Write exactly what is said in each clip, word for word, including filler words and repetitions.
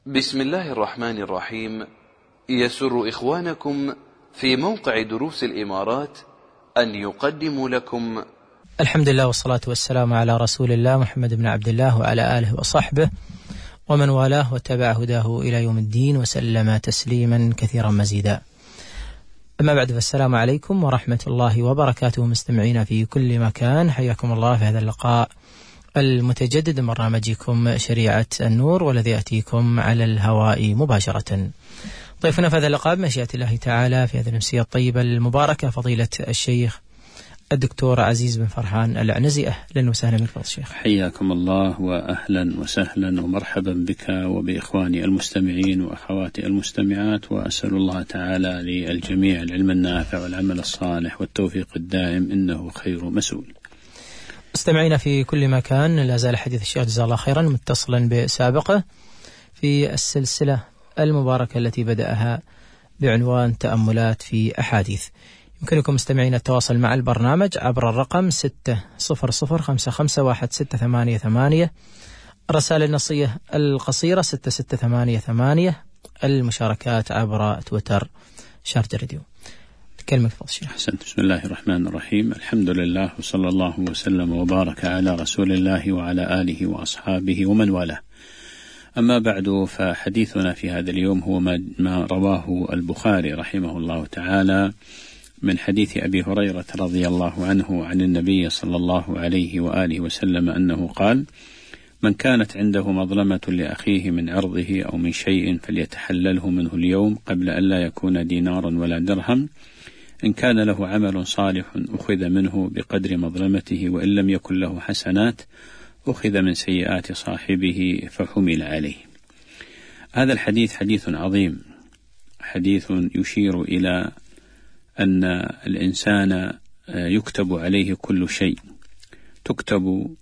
بسم الله الرحمن الرحيم. يسر إخوانكم في موقع دروس الإمارات أن يقدموا لكم الحمد لله والصلاة والسلام على رسول الله محمد بن عبد الله وعلى آله وصحبه ومن والاه واتبع هداه إلى يوم الدين وسلم تسليما كثيرا مزيدا. أما بعد، فالسلام عليكم ورحمة الله وبركاته مستمعين في كل مكان، حياكم الله في هذا اللقاء المتجدد من برنامجكم شريعة النور، والذي يأتيكم على الهواء مباشرة. ضيفنا في هذا اللقاء بمشيئة الله تعالى في هذه الأمسية الطيبة المباركة فضيلة الشيخ الدكتور عزيز بن فرحان العنزي. أهلا وسهلا بك فضيلة الشيخ. حياكم الله وأهلا وسهلا ومرحبا بك وبإخواني المستمعين وأخواتي المستمعات، وأسأل الله تعالى للجميع العلم النافع والعمل الصالح والتوفيق الدائم، إنه خير مسؤول. مستمعين في كل مكان، لا زال حديث الشيخ جزاه الله خيرا متصلا بسابقه في السلسلة المباركة التي بدأها بعنوان تأملات في أحاديث. يمكنكم مستمعين التواصل مع البرنامج عبر الرقم ستة صفر صفر خمسة خمسة واحد ستة ثمانية ثمانية، الرسائل النصية القصيرة ستة ستة ثمانية ثمانية، المشاركات عبر تويتر شارجة راديو. كلمة فضل الشيخ. أحسنت. بسم الله الرحمن الرحيم، الحمد لله وصلى الله وسلم وبارك على رسول الله وعلى آله وأصحابه ومن والاه. أما بعد، فحديثنا في هذا اليوم هو ما رواه البخاري رحمه الله تعالى من حديث أبي هريرة رضي الله عنه عن النبي صلى الله عليه وآله وسلم أنه قال: من كانت عنده مظلمة لأخيه من عرضه أو من شيء فليتحلله منه اليوم قبل أن لا يكون دينار ولا درهم، إن كان له عمل صالح أخذ منه بقدر مظلمته، وإن لم يكن له حسنات أخذ من سيئات صاحبه فحمل عليه. هذا الحديث حديث عظيم، حديث يشير إلى أن الإنسان يكتب عليه كل شيء، تكتب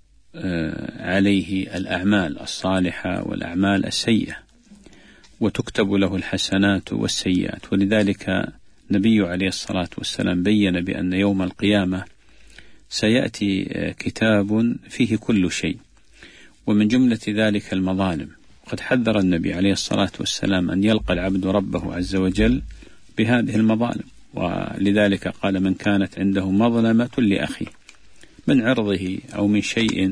عليه الأعمال الصالحة والأعمال السيئة، وتكتب له الحسنات والسيئات. ولذلك النبي عليه الصلاة والسلام بين بأن يوم القيامة سيأتي كتاب فيه كل شيء، ومن جملة ذلك المظالم. قد حذر النبي عليه الصلاة والسلام أن يلقى العبد ربه عز وجل بهذه المظالم، ولذلك قال: من كانت عنده مظلمة لأخيه من عرضه أو من شيء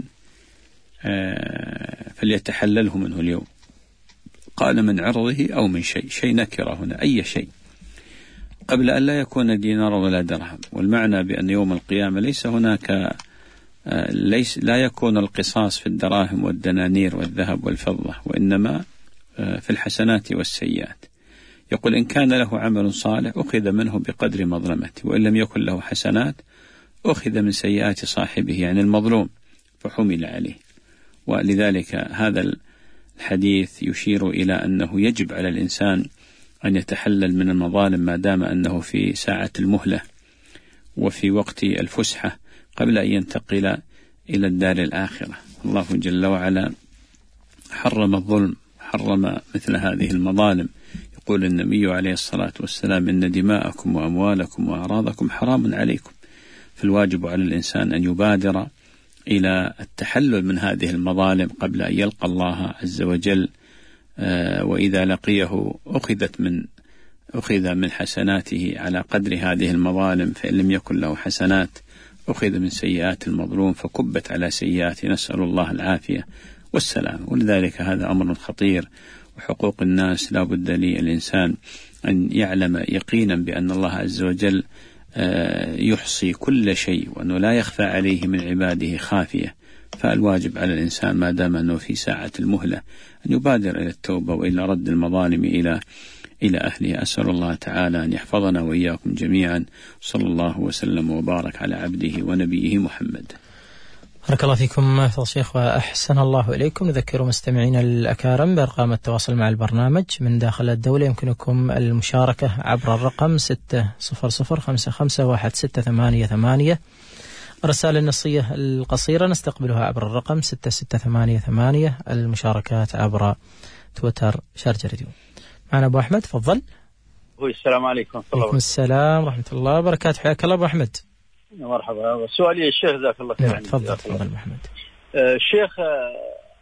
فليتحلله منه اليوم. قال من عرضه أو من شيء، شيء نكرة هنا، أي شيء، قبل أن لا يكون دينار ولا درهم. والمعنى بأن يوم القيامة ليس هناك ليس لا يكون القصاص في الدراهم والدنانير والذهب والفضة، وإنما في الحسنات والسيئات. يقول: إن كان له عمل صالح أخذ منه بقدر مظلمته، وإن لم يكن له حسنات أخذ من سيئات صاحبه، يعني المظلوم، فحمل عليه. ولذلك هذا الحديث يشير إلى أنه يجب على الإنسان أن يتحلل من المظالم ما دام أنه في ساعة المهلة وفي وقت الفسحة قبل أن ينتقل إلى الدار الآخرة. الله جل وعلا حرم الظلم، حرم مثل هذه المظالم. يقول النبي عليه الصلاة والسلام: إن دماءكم وأموالكم وأعراضكم حرام عليكم. فالواجب على الإنسان أن يبادر إلى التحلل من هذه المظالم قبل أن يلقى الله عز وجل، وإذا لقيه أخذت من أخذ من حسناته على قدر هذه المظالم، فإن لم يكن له حسنات أخذ من سيئات المظلوم فكبت على سيئاته. نسأل الله العافية والسلام. ولذلك هذا أمر خطير، وحقوق الناس لا بد للإنسان أن يعلم يقينا بأن الله عز وجل يحصي كل شيء، وأنه لا يخفى عليه من عباده خافية. فالواجب على الإنسان ما دام أنه في ساعة المهلة أن يبادر إلى التوبة وإلى رد المظالم إلى إلى أهله. أسأل الله تعالى أن يحفظنا وإياكم جميعا، صلى الله وسلم وبارك على عبده ونبيه محمد. بارك الله فيكم فضل الشيخ وأحسن الله إليكم. نذكر مستمعين الأكارم بأرقام التواصل مع البرنامج من داخل الدولة. يمكنكم المشاركة عبر الرقم ستة صفر صفر خمسة خمسة واحد ستة ثمانية ثمانية، الرسالة النصية القصيرة نستقبلها عبر الرقم ستة ستة ثمانية ثمانية، المشاركات عبر تويتر شارجة راديو. معنا أبو أحمد، تفضل. السلام عليكم. وعليكم السلام ورحمة الله وبركاته، حياك الله أبو أحمد. مرحبا. سؤالي الشيخ جزاك الله خير. تفضل تفضل أبو أحمد. الشيخ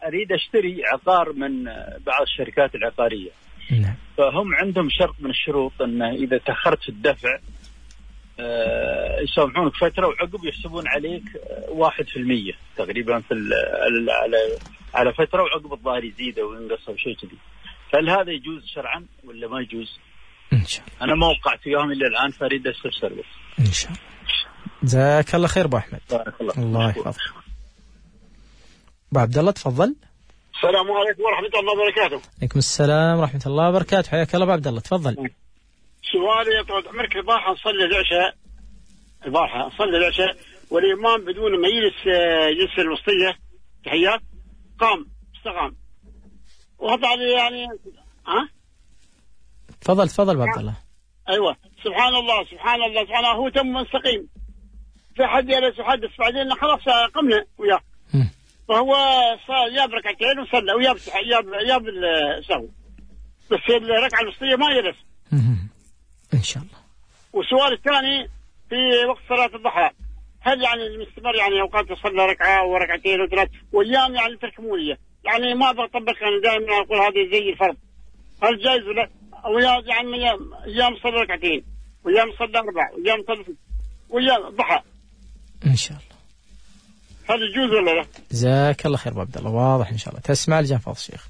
أريد أشتري عقار من بعض الشركات العقارية. نعم. فهم عندهم شرط من الشروط أنه إذا تأخرت في الدفع آه يسامحونك فترة وعقب يحسبون عليك واحد في المية تقريبا في على على فترة، وعقب الظاهر يزيد أو ينقص أو شيء كذي. فهل هذا يجوز شرعا ولا ما يجوز؟ إن شاء الله. أنا ما وقعت وياهم إلا الآن، فأريد أستفسر بس. إن شاء الله. جزاك الله خير أبو أحمد. بارك الله. الله يحفظك. أبو عبد الله تفضل. السلام عليكم ورحمة الله وبركاته. عليكم السلام ورحمة الله وبركاته، حياك الله أبو عبد الله تفضل. سؤالي طول عمرك، البارحة نصلي العشاء البارحة نصلي العشاء والإمام بدون ما يجلس جلسة الوسطية تحيات قام استقام وهذا يعني ها تفضل تفضل أبو عبد الله. أيوة سبحان الله سبحان الله سبحان الله، هو تم مستقيم، في حد جلس وحدث بعدين خلاص قمنا وياه، فهو صار ياب ركعتين وصلى وياب ياب ياب السهو، بس الركعة الوسطية ما يجلس. إن شاء الله. والسؤال الثاني في وقت صلاة الضحى، هل يعني المستمر يعني أوقات تصلى ركعة وركعتين وثلاث وأيام يعني تركمولية، يعني ما بطبق أنا دائما أقول هذه زي الفرض، هل جائز ولا أو يعني أيام صلى ركعتين وأيام صلى أربع وأيام صلى وأيام ضحى إن شاء الله، هل يجوز ولا لا؟ جزاك الله خير أبو عبد الله، واضح إن شاء الله. تسمع لجان فضل الشيخ.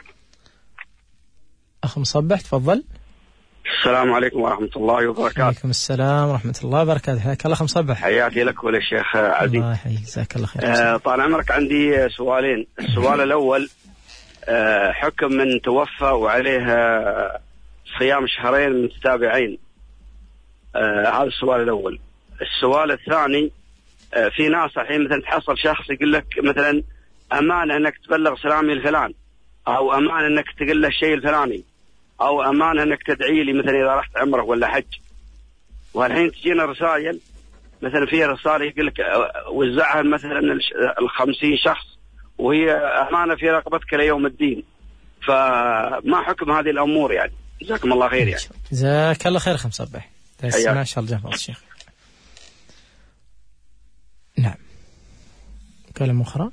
أخ مصبح تفضل. السلام عليكم ورحمة الله وبركاته. عليكم السلام ورحمة الله وبركاته، حياك الله أخ مصبح. حياتي لك وللشيخ عزيز. الله يحييك، جزاك الله خير. آه طال عمرك، عندي سؤالين. السؤال الأول، آه حكم من توفى وعليه صيام شهرين متتابعين. آه هذا السؤال الأول. السؤال الثاني، آه في ناس الحين مثلا تحصل شخص يقول لك مثلا أمانة أنك تبلغ سلامي الفلان، أو أمانة أنك تقول له الشيء الفلاني، أو أمانة أنك تدعي لي مثلا إذا رحت عمره ولا حج. والحين تجينا رسائل مثلا فيها رسالة يقول لك وزعها مثلا الخمسين شخص وهي أمانة في رقبتك ليوم الدين، فما حكم هذه الأمور يعني؟ جزاكم الله خير يعني. جزاك الله خير أخ مصبح. تسمع إن شاء الله جزاك الشيخ. نعم. كلمة أخرى.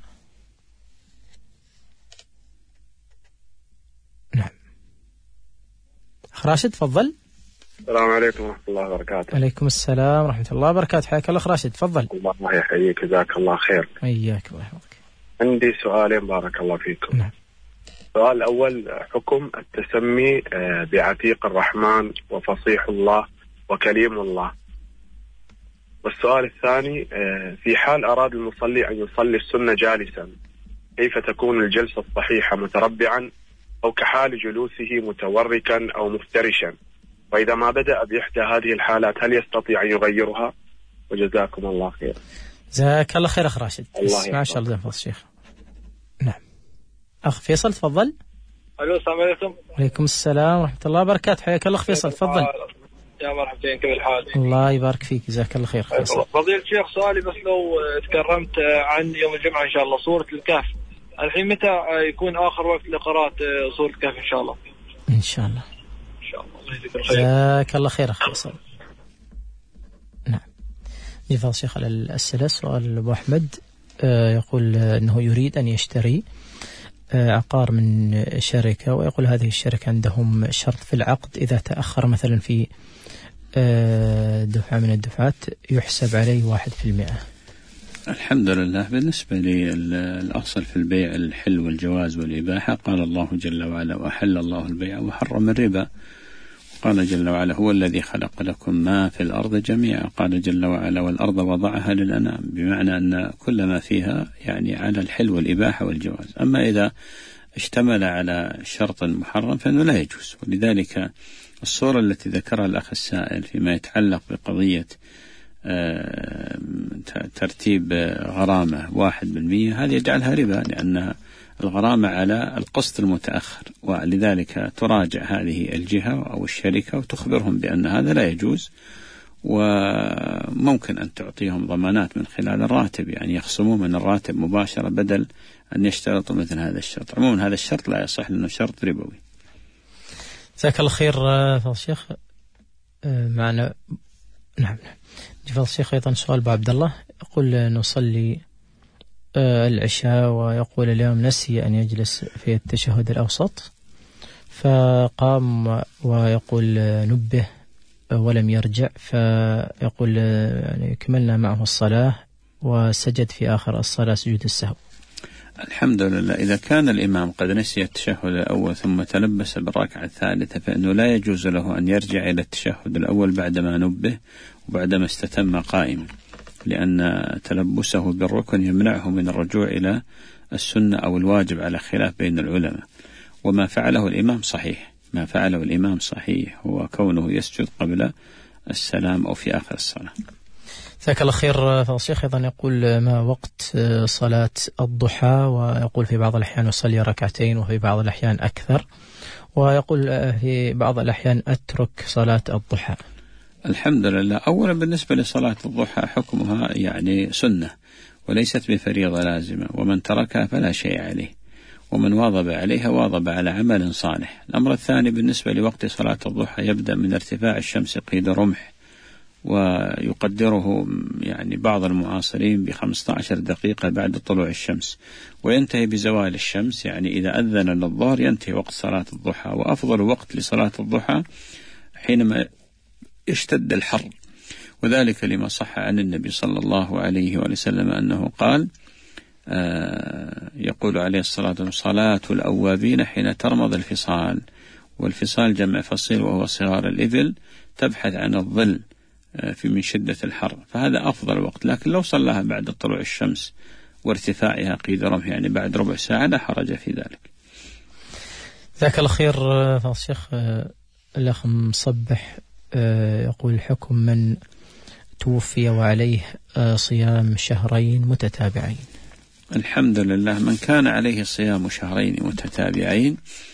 نعم. أخ راشد تفضل. السلام عليكم ورحمة الله وبركاته. عليكم السلام ورحمة الله وبركاته، حياك الله أخ راشد تفضل. الله يحييك، جزاك الله خير. حياك الله يحفظك. عندي سؤالين بارك الله فيكم. نعم. السؤال الأول، حكم التسمي بعتيق الرحمن وفصيح الله وكليم الله. والسؤال الثاني، في حال أراد المصلي أن يصلي السنة جالسا، كيف تكون الجلسة الصحيحة، متربعا أو كحال جلوسه متوركا أو مفترشا؟ وإذا ما بدأ بإحدى هذه الحالات هل يستطيع أن يغيرها؟ وجزاكم الله خير. جزاك الله خير أخ راشد. ما شاء الله فضل الشيخ. نعم. أخ فيصل تفضل. ألو السلام عليكم. وعليكم السلام ورحمة الله وبركاته، حياك الله أخ فيصل تفضل. يا مرحبتين، كيف الحال؟ الله يبارك فيك، جزاك الله خير. فضيلة الشيخ، سؤالي بس لو تكرمت عن يوم الجمعة إن شاء الله سورة الكهف، الحين متى يكون آخر وقت لقراءة سورة الكهف إن شاء الله؟ إن شاء الله. إن شاء الله. الله يجزيك الخير. جزاك الله خير أخ فيصل. نعم. يفضل الشيخ على الأسئلة. سؤال أبو أحمد يقول أنه يريد أن يشتري عقار من شركة، ويقول هذه الشركة عندهم شرط في العقد إذا تأخر مثلا في دفعة من الدفعات يحسب عليه واحد في المئة. الحمد لله. بالنسبة للأصل في البيع الحل والجواز والإباحة، قال الله جل وعلا وأحل الله البيع وحرم الربا. قال جل وعلا هو الذي خلق لكم ما في الأرض جميعا. قال جل وعلا والأرض وضعها للأنام، بمعنى أن كل ما فيها يعني على الحل والإباحة والجواز. أما إذا اشتمل على شرط محرم فإنه لا يجوز. ولذلك الصورة التي ذكرها الأخ السائل فيما يتعلق بقضية ترتيب غرامة واحد بالمية، هذه يجعلها ربا، لأنها الغرامة على القسط المتأخر، ولذلك تراجع هذه الجهة أو الشركة وتخبرهم بأن هذا لا يجوز، وممكن أن تعطيهم ضمانات من خلال الراتب، يعني يخصموا من الراتب مباشرة بدل أن يشترطوا مثل هذا الشرط. عموما هذا الشرط لا يصح لأنه شرط ربوي. جزاك الله خير فضل الشيخ. معنا نعم فضل الشيخ أيضا سؤال أبو عبد الله، يقول نصلي العشاء ويقول اليوم نسي أن يجلس في التشهد الأوسط، فقام ويقول نبه ولم يرجع، فيقول يعني كملنا معه الصلاة وسجد في آخر الصلاة سجود السهو. الحمد لله. إذا كان الإمام قد نسي التشهد الأول ثم تلبس بالركعة الثالثة فإنه لا يجوز له أن يرجع إلى التشهد الأول بعدما نبه وبعدما استتم قائما، لأن تلبسه بالركن يمنعه من الرجوع إلى السنة أو الواجب على خلاف بين العلماء. وما فعله الإمام صحيح، ما فعله الإمام صحيح هو كونه يسجد قبل السلام أو في آخر الصلاة. جزاك الله خير. فالشيخ أيضا يقول ما وقت صلاة الضحى، ويقول في بعض الأحيان يصلي ركعتين وفي بعض الأحيان أكثر، ويقول في بعض الأحيان أترك صلاة الضحى. الحمد لله. أولا بالنسبة لصلاة الضحى حكمها يعني سنة وليست بفريضة لازمة، ومن تركها فلا شيء عليه، ومن واظب عليها واظب على عمل صالح. الأمر الثاني بالنسبة لوقت صلاة الضحى يبدأ من ارتفاع الشمس قيد رمح، ويقدره يعني بعض المعاصرين بخمسة عشر دقيقة بعد طلوع الشمس، وينتهي بزوال الشمس، يعني إذا أذن للظهر ينتهي وقت صلاة الضحى. وأفضل وقت لصلاة الضحى حينما اشتد الحر، وذلك لما صح عن النبي صلى الله عليه وسلم أنه قال آه يقول عليه الصلاة والسلام صلاة الأوابين حين ترمض الفصال، والفصال جمع فصيل وهو صغار الإبل تبحث عن الظل في من شدة الحر، فهذا أفضل وقت. لكن لو صلاها بعد طلوع الشمس وارتفاعها قيد رمح يعني بعد ربع ساعة لا حرج في ذلك. جزاك الله خير. فضل الشيخ الأخ مصبح يقول حكم من توفي وعليه صيام شهرين متتابعين. الحمد لله. من كان عليه صيام شهرين متتابعين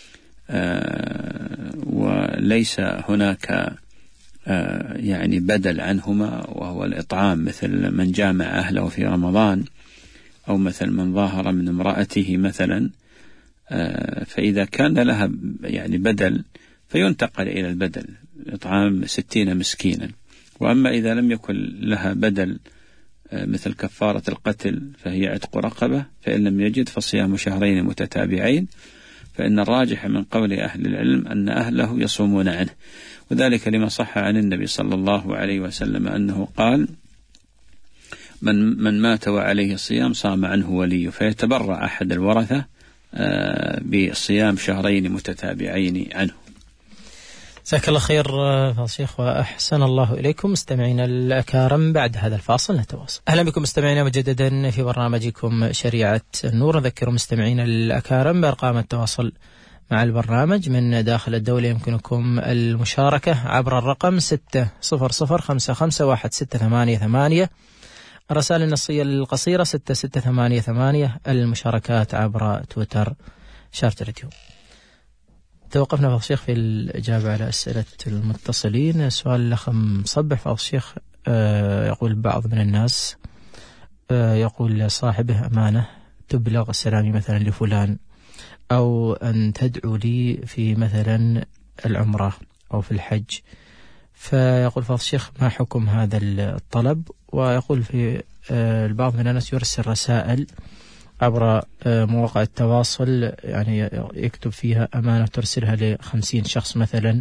وليس هناك يعني بدل عنهما وهو الإطعام، مثل من جامع أهله في رمضان، أو مثل من ظاهر من امرأته مثلا، فإذا كان لها يعني بدل فينتقل إلى البدل إطعام ستين مسكينا. وأما إذا لم يكن لها بدل مثل كفارة القتل فهي عتق رقبة، فإن لم يجد فصيام شهرين متتابعين، فإن الراجح من قول أهل العلم أن أهله يصومون عنه، وذلك لما صح عن النبي صلى الله عليه وسلم أنه قال من, من مات وعليه صيام صام عنه وليه، فيتبرع أحد الورثة بصيام شهرين متتابعين عنه. جزاك الله خير فضل الشيخ وأحسن الله إليكم. مستمعينا الأكارم بعد هذا الفاصل نتواصل. أهلا بكم مستمعينا مجددا في برنامجكم شريعة النور. نذكر مستمعينا الأكارم بأرقام التواصل مع البرنامج من داخل الدولة. يمكنكم المشاركة عبر الرقم ستة صفر صفر خمسة خمسة واحد ستة ثمانية ثمانية، الرسائل النصية القصيرة ستة ستة ثمانية ثمانية، المشاركات عبر تويتر شارت اليوتيوب. توقفنا فضل الشيخ في الإجابة على أسئلة المتصلين. سؤال الأخ مصبح فضل الشيخ يقول بعض من الناس يقول صاحبه أمانة تبلغ سلامي مثلا لفلان، أو أن تدعو لي في مثلا العمرة أو في الحج، فيقول فضل الشيخ ما حكم هذا الطلب؟ ويقول في البعض من الناس يرسل رسائل عبر مواقع التواصل يعني يكتب فيها أمانة ترسلها لخمسين شخص مثلا،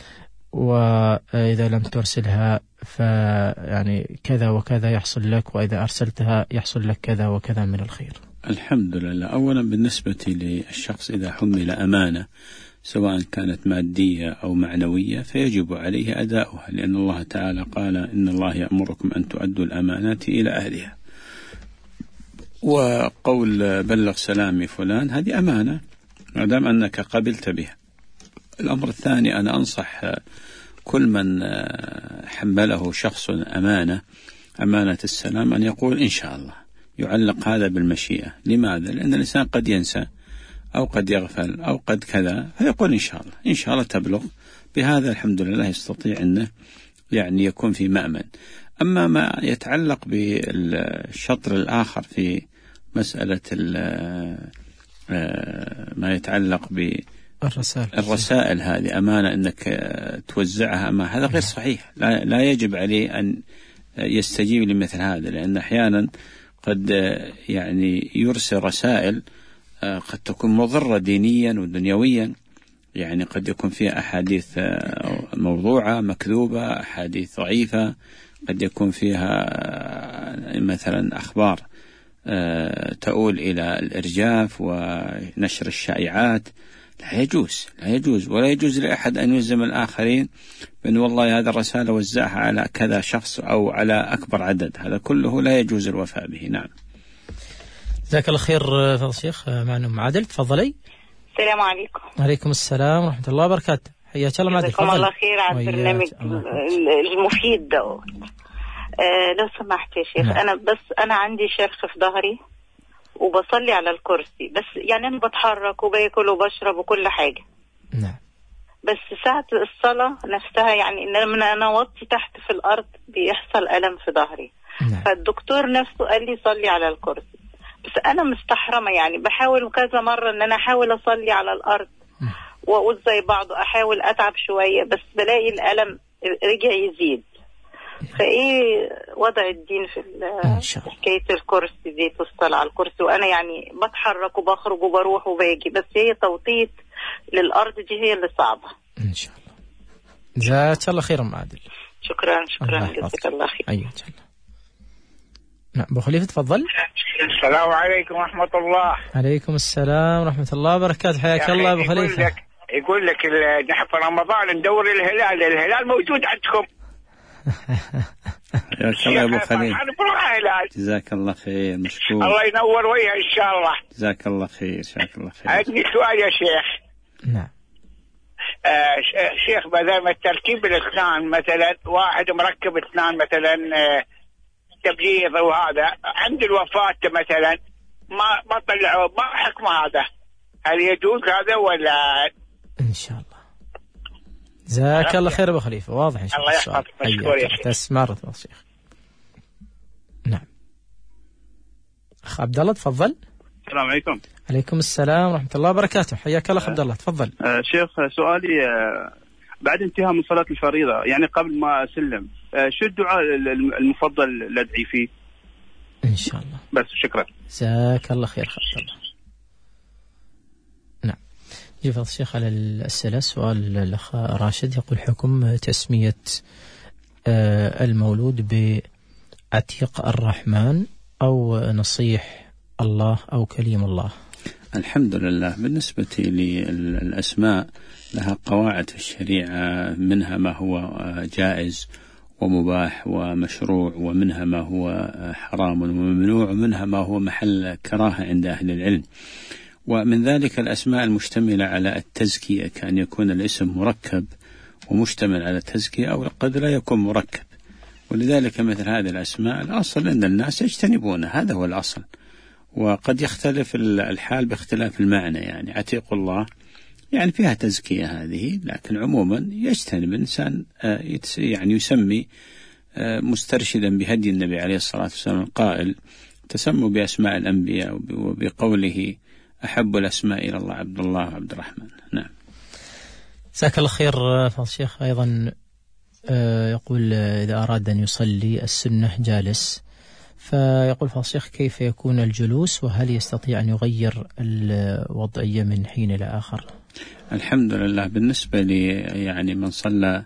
وإذا لم ترسلها فيعني كذا وكذا يحصل لك، وإذا أرسلتها يحصل لك كذا وكذا من الخير. الحمد لله. أولا بالنسبة للشخص إذا حمل أمانة سواء كانت مادية أو معنوية فيجب عليه أداؤها، لأن الله تعالى قال إن الله يأمركم أن تؤدوا الأمانات إلى أهلها. وقول بلغ سلامي فلان هذه أمانة ما دام أنك قبلت بها. الأمر الثاني أنا أنصح كل من حمله شخص أمانة أمانة السلام أن يقول إن شاء الله، يعلق هذا بالمشيئة. لماذا؟ لأن الإنسان قد ينسى أو قد يغفل أو قد كذا، فيقول إن شاء الله إن شاء الله تبلغ. بهذا الحمد لله يستطيع أنه يعني يكون في مأمن. أما ما يتعلق بالشطر الآخر في مسألة ما يتعلق بالرسائل الرسائل هذه أمانة أنك توزعها، أما هذا غير صحيح. لا, لا يجب عليه أن يستجيب لمثل هذا، لأن أحيانا قد يعني يرسل رسائل قد تكون مضرة دينيا ودنيويا، يعني قد يكون فيها أحاديث موضوعة مكذوبة، أحاديث ضعيفة، قد يكون فيها مثلا أخبار تؤول إلى الإرجاف ونشر الشائعات. لا يجوز لا يجوز ولا يجوز لأحد أن يلزم الآخرين بأن والله هذا الرسالة وزعها على كذا شخص أو على أكبر عدد، هذا كله لا يجوز الوفاء به. نعم. جزاك الله خير فضل الشيخ. معنا أم عادل، تفضلي. السلام عليكم. وعليكم السلام ورحمة الله وبركاته. حياك الله. معدل، جزاكم الله خير على البرنامج المفيد ده. آه لو سمحت يا شيخ، نعم. أنا بس أنا عندي شرخ في ظهري وبصلي على الكرسي، بس يعني أنا بتحرك وباكل وبشرب وكل حاجة. نعم. بس ساعة الصلاة نفسها يعني إن من أنا وطي تحت في الأرض بيحصل ألم في ظهري. نعم. فالدكتور نفسه قال لي صلي على الكرسي، بس أنا مستحرمة يعني بحاول كذا مرة إن أنا أحاول أصلي على الأرض وأقول زي بعضه، أحاول أتعب شوية بس بلاقي الألم رجع يزيد. فإيه وضع الدين في حكاية الكرسي دي، تصل على الكرسي وأنا يعني بتحرك وبخرج وبروح وباجي، بس هي توطيط للأرض دي هي اللي صعبة. إن شاء الله. جزاك الله خير أم عادل. شكرا شكرا جزاك الله خير. أيوة إن شاء الله. نعم أبو خليفة تفضل. السلام عليكم ورحمة الله. عليكم السلام ورحمة الله وبركاته. حياك الله أبو خليفة. يقول لك يقول لك نحن في رمضان ندور الهلال، الهلال موجود عندكم. يا الله أبو خليفة. جزاك الله خير، مشكور. الله ينور وجهه إن شاء الله. جزاك الله خير، جزاك الله خير. عندي سؤال يا شيخ. نعم. آه شيخ، بدل ما تركيب الأسنان مثلا واحد مركب أسنان مثلا آه تبييض وهذا، عند الوفاة مثلا ما ما طلعوا، ما حكم هذا؟ هل يجوز هذا ولا؟ إن شاء الله. جزاك الله خير أبو خليفة، واضح إن شاء الله. الله يحفظك، مشكور يا شيخ. تسمع يا شيخ. نعم. أخ عبد الله تفضل. السلام عليكم. عليكم السلام ورحمة الله وبركاته. حياك الله عبد الله تفضل. آه شيخ، سؤالي آه بعد انتهاء من صلاة الفريضة يعني قبل ما أسلم، آه شو الدعاء المفضل اللي أدعي فيه؟ إن شاء الله. بس شكرا. جزاك الله خير عبد الله. نعم. يفضل الشيخ على الأسئلة. سؤال الأخ راشد يقول حكم تسمية آه المولود بعتيق الرحمن أو نصيح الله أو كليم الله؟ الحمد لله. بالنسبة للأسماء لها قواعد في الشريعة، منها ما هو جائز ومباح ومشروع، ومنها ما هو حرام وممنوع، ومنها ما هو محل كراهة عند أهل العلم. ومن ذلك الأسماء المشتملة على التزكية، كأن يكون الاسم مركب ومشتمل على التزكية، أو قد لا يكون مركب. ولذلك مثل هذه الأسماء الأصل أن الناس يجتنبونها، هذا هو الأصل. وقد يختلف الحال باختلاف المعنى، يعني عتيق الله يعني فيها تزكية هذه، لكن عموما يجتنب الإنسان يعني يسمي مسترشدا بهدي النبي عليه الصلاة والسلام القائل تسموا بأسماء الأنبياء، وبقوله أحب الأسماء إلى الله عبد الله وعبد الرحمن. نعم. جزاك الله خير فضل الشيخ. أيضا يقول إذا أراد أن يصلي السنة جالس، فيقول فضل الشيخ كيف يكون الجلوس، وهل يستطيع أن يغير الوضعية من حين إلى آخر؟ الحمد لله. بالنسبة لي يعني من صلى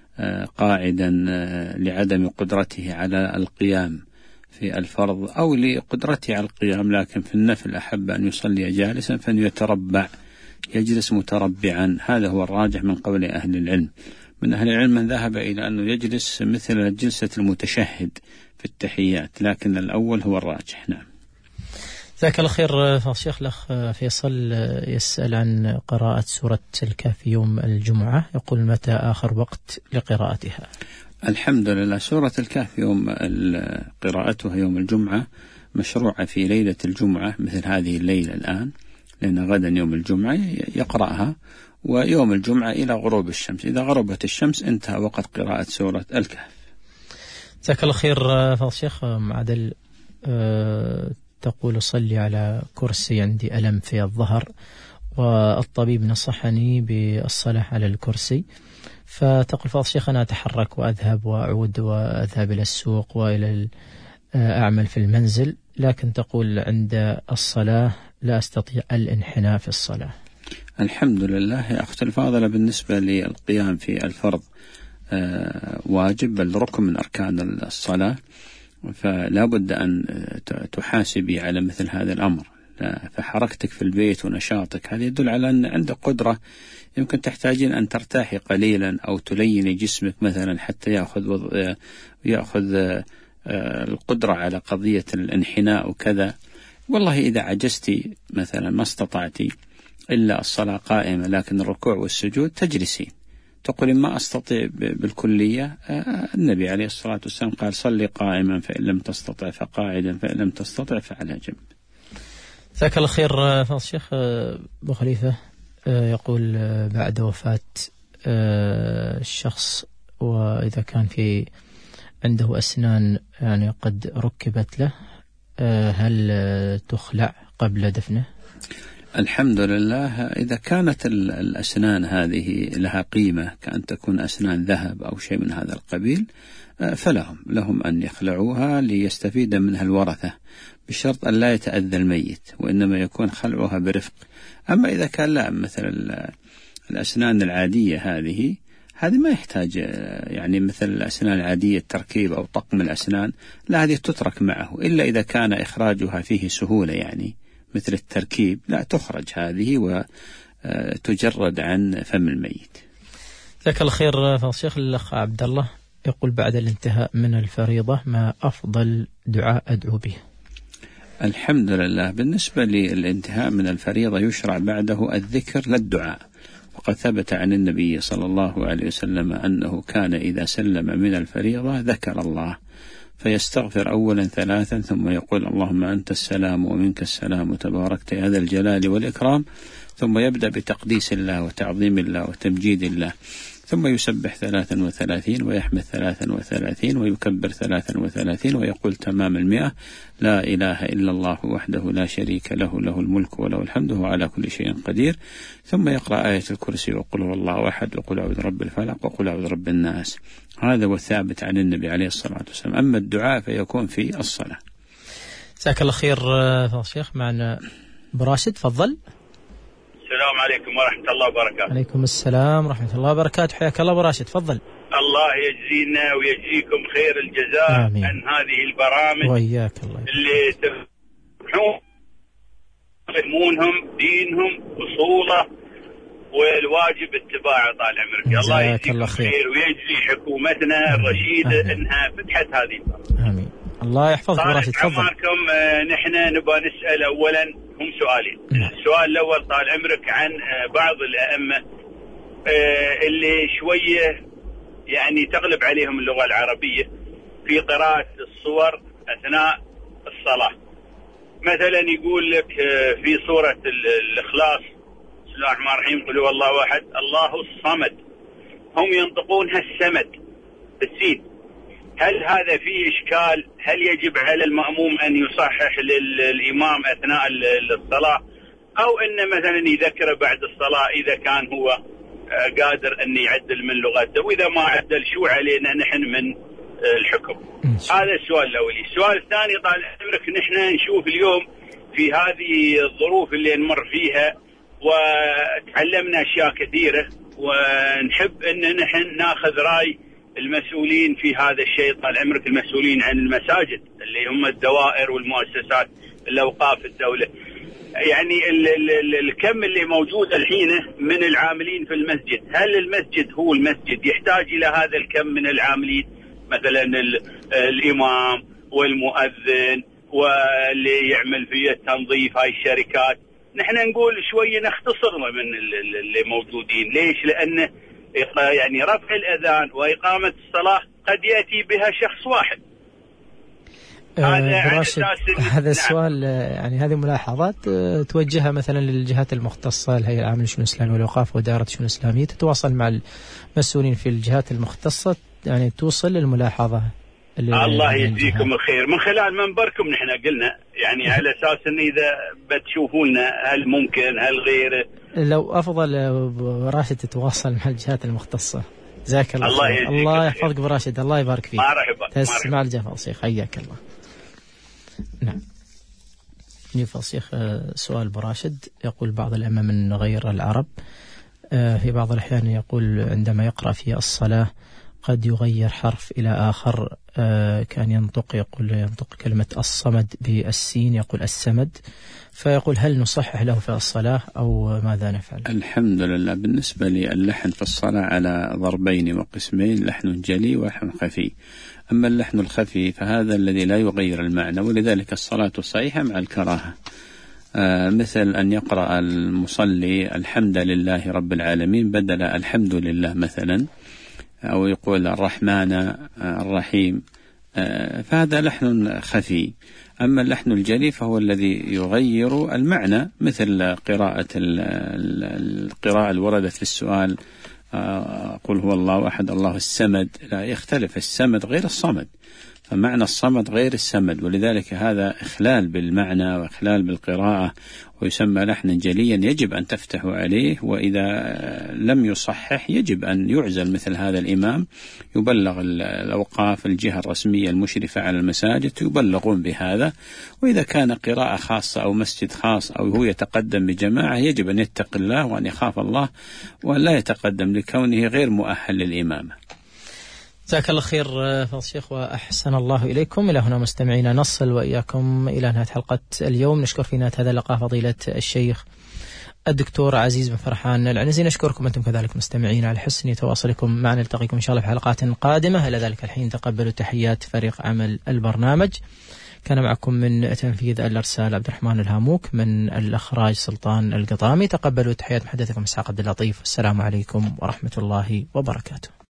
قاعدا لعدم قدرته على القيام في الفرض أو لقدرته على القيام لكن في النفل أحب أن يصلي جالسا فليتربع، يجلس متربعا. هذا هو الراجح من قول أهل العلم. من أهل العلم من ذهب إلى أنه يجلس مثل جلسة المتشهد في التحيات، لكن الأول هو الراجح. نعم. جزاك الله خير فضل الشيخ. الأخ فيصل يسأل عن قراءة سورة الكهف يوم الجمعة، يقول متى آخر وقت لقراءتها؟ الحمد لله. سورة الكهف يوم قراءتها يوم الجمعة مشروعة في ليلة الجمعة مثل هذه الليلة الآن، لأن غدا يوم الجمعة يقرأها، ويوم الجمعة إلى غروب الشمس. إذا غربت الشمس انتهى وقت قراءة سورة الكهف. جزاك الله خير فضل الشيخ. معدل أه تقول صلي على كرسي، عندي ألم في الظهر والطبيب نصحني بالصلاة على الكرسي، فتقول فضل الشيخ أنا أتحرك وأذهب وأعود وأذهب إلى السوق وإلى أعمل في المنزل، لكن تقول عند الصلاة لا أستطيع الانحناء في الصلاة. الحمد لله يا أختي الفاضلة، بالنسبة للقيام في الفرض واجب بل ركن من أركان الصلاة، فلا بد أن تحاسبي على مثل هذا الأمر. فحركتك في البيت ونشاطك هذا يدل على أن عندك قدرة، يمكن تحتاجين أن ترتاحي قليلا أو تليني جسمك مثلا حتى يأخذ يأخذ القدرة على قضية الانحناء وكذا. والله إذا عجزتي مثلا ما استطعتي إلا الصلاة قائمة لكن الركوع والسجود تجلسين، تقول ما أستطيع بالكلية. النبي عليه الصلاة والسلام قال صلي قائما فإن لم تستطع فقاعدا فإن لم تستطع فعلى جنب. جزاك الله خير فضل الشيخ. أبو خليفة يقول بعد وفاة الشخص وإذا كان في عنده أسنان يعني قد ركبت له، هل تخلع قبل دفنه؟ الحمد لله، إذا كانت الأسنان هذه لها قيمة كأن تكون أسنان ذهب أو شيء من هذا القبيل فلهم لهم أن يخلعوها ليستفيد منها الورثة، بشرط أن لا يتأذى الميت، وإنما يكون خلعها برفق. أما إذا كان لا مثل الأسنان العادية هذه هذه ما يحتاج يعني مثل الأسنان العادية التركيب أو طقم الأسنان، لا هذه تترك معه إلا إذا كان إخراجها فيه سهولة، يعني مثل التركيب لا تخرج هذه وتجرد عن فم الميت. جزاك الله خير فضل الشيخ. الأخ عبد الله يقول بعد الانتهاء من الفريضة ما أفضل دعاء أدعو به؟ الحمد لله، بالنسبة للانتهاء من الفريضة يشرع بعده الذكر للدعاء، وقد ثبت عن النبي صلى الله عليه وسلم أنه كان إذا سلم من الفريضة ذكر الله فيستغفر أولا ثلاثا ثم يقول اللهم أنت السلام ومنك السلام وتباركت يا ذا الجلال والإكرام، ثم يبدأ بتقديس الله وتعظيم الله وتمجيد الله، ثم يسبح ثلاثا وثلاثين ويحمد ثلاثا وثلاثين ويكبر ثلاثا وثلاثين ويقول تمام المئة لا إله إلا الله وحده لا شريك له له الملك وله الحمد وهو على كل شيء قدير، ثم يقرأ آية الكرسي وقل هو الله أحد وقل أعوذ برب الفلق وقل أعوذ برب الناس. هذا هو الثابت عن النبي عليه الصلاة والسلام. أما الدعاء فيكون في الصلاة. جزاك الله خير فضل الشيخ. معنا براشد، تفضل. السلام عليكم ورحمة الله وبركاته. عليكم السلام ورحمة الله وبركاته، حياك الله أبو راشد، تفضل. الله يجزينا ويجزيكم خير الجزاء آمين. عن هذه البرامج وإياك الله اللي تفهمون يعلمونهم دينهم أصوله والواجب اتباعه طال عمرك. الله يجزيكم خير. خير ويجزي حكومتنا الرشيدة آمين. انها فتحت هذه البرامج. آمين. الله يحفظك أبو راشد، تفضل. عماركم نحن نبغى نسأل أولا هم سؤالين. السؤال الأول طال عمرك عن بعض الأئمة اللي شوية يعني تغلب عليهم اللغة العربية في قراءة الصور أثناء الصلاة. مثلا يقول لك في سورة الإخلاص بسم الله الرحمن الرحيم قل هو الله أحد الله الصمد، هم ينطقونها السمد بالسين. هل هذا فيه إشكال؟ هل يجب على المأموم أن يصحح للإمام أثناء الصلاة، أو أن مثلا يذكر بعد الصلاة إذا كان هو قادر أن يعدل من لغته، وإذا ما عدل شو علينا نحن من الحكم؟ هذا السؤال الأولي. السؤال الثاني طال عمرك نحن نشوف اليوم في هذه الظروف اللي نمر فيها وتعلمنا أشياء كثيرة، ونحب أن نحن ناخذ رأي المسؤولين في هذا الشيء طال عمرك، المسؤولين عن المساجد اللي هم الدوائر والمؤسسات الأوقاف الدولة. يعني ال ال ال الكم اللي موجود الحين من العاملين في المسجد، هل المسجد هو المسجد يحتاج إلى هذا الكم من العاملين؟ مثلا الإمام والمؤذن واللي يعمل في التنظيف هاي الشركات، نحن نقول شوية نختصر من اللي موجودين. ليش؟ لأن يعني رفع الأذان وإقامة الصلاة قد يأتي بها شخص واحد. هذا هذا السؤال يعني هذه ملاحظات توجهها مثلا للجهات المختصة، الهيئة العامة للشؤون الإسلامية والأوقاف ودائرة الشؤون الإسلامية، تتواصل مع المسؤولين في الجهات المختصة يعني توصل للملاحظة. الله يجزيكم الخير. من خلال منبركم نحن قلنا يعني على أساس أن إذا بتشوفوا لنا هل ممكن هل غيره، لو أفضل براشد تتواصل مع الجهات المختصة. جزاك الله الله, الله يحفظك براشد، الله يبارك فيك. مرحبا. تسمع الجفا شيخ، حياك الله. نعم. يفضل شيخ سؤال براشد، يقول بعض الأئمة من غير العرب في بعض الأحيان يقول عندما يقرأ في الصلاة قد يغير حرف إلى آخر، كان ينطق يقول ينطق كلمة الصمد بالسين يقول السمد، فيقول هل نصحح له في الصلاة أو ماذا نفعل؟ الحمد لله. بالنسبة للحن في الصلاة على ضربين وقسمين، لحن جلي ولحن خفي. أما اللحن الخفي فهذا الذي لا يغير المعنى، ولذلك الصلاة الصحيحة مع الكراهة، آه مثل أن يقرأ المصلي الحمد لله رب العالمين بدل الحمد لله مثلا، أو يقول الرحمن آه الرحيم، آه فهذا لحن خفي. أما اللحن الجلي فهو الذي يغير المعنى، مثل قراءة القراءة الوردت في السؤال قل هو الله أحد الله السمد، لا يختلف، السمد غير الصمد، فمعنى الصمد غير السمد، ولذلك هذا إخلال بالمعنى وإخلال بالقراءة ويسمى لحنا جليا يجب أن تفتح عليه. وإذا لم يصحح يجب أن يعزل مثل هذا الإمام، يبلغ الأوقاف الجهة الرسمية المشرفة على المساجد يبلغون بهذا. وإذا كان قراءة خاصة أو مسجد خاص أو هو يتقدم بجماعة يجب أن يتقي الله وأن يخاف الله وأن لا يتقدم لكونه غير مؤهل للإمامة. جزاك الله خير فضل الشيخ وأحسن الله إليكم. إلى هنا مستمعينا نصل وإياكم إلى نهاية حلقة اليوم. نشكر في نهاية هذا اللقاء فضيلة الشيخ الدكتور عزيز بن فرحان العنزي. نشكركم أنتم كذلك مستمعين على حسن تواصلكم معنا. نلتقيكم إن شاء الله في حلقات قادمة. إلى ذلك الحين تقبلوا تحيات فريق عمل البرنامج. كان معكم من تنفيذ الإرسال عبد الرحمن الهاموك، من الإخراج سلطان القطامي. تقبلوا تحيات محدثكم إسحاق عبد اللطيف. السلام عليكم ورحمة الله وبركاته.